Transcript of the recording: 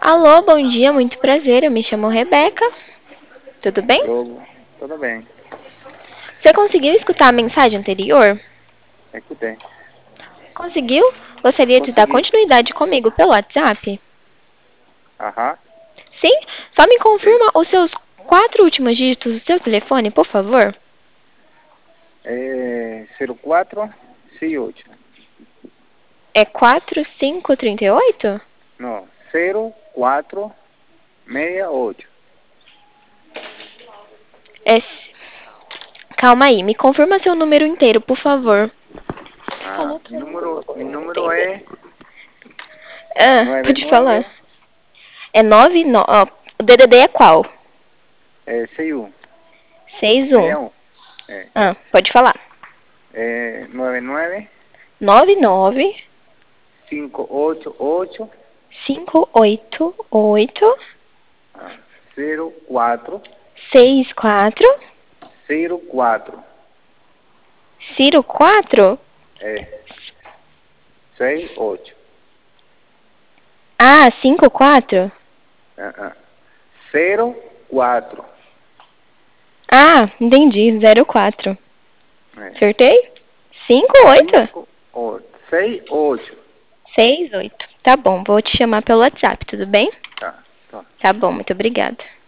Alô, bom dia, muito prazer. Eu me chamo Rebeca. Tudo bem? Tudo bem. Você conseguiu escutar a mensagem anterior? Escutei. Conseguiu? Gostaria de dar Consegui. continuidade comigo pelo WhatsApp? Aham. Sim? Só me Sim. confirma os seus 4 últimos dígitos do seu telefone, por favor. É 0468. É 4538? Não, 0468. É... Calma aí, me confirma seu número inteiro, por favor. Ah, Falou mi pra mim que eu número, não mi consigo número entender. é Pode falar. 99 É 99. Ó, o DDD é qual? 61. 61. 61. É, Pode falar. 99 99 588 588 04 64 04. Ciro 4. É 68. 54. Ah, ah. 04. Entendi. 04. É. Acertei? 58? 68. 68. Tá bom, vou te chamar pelo WhatsApp, tudo bem? Tá, tá. Tá bom, muito obrigada.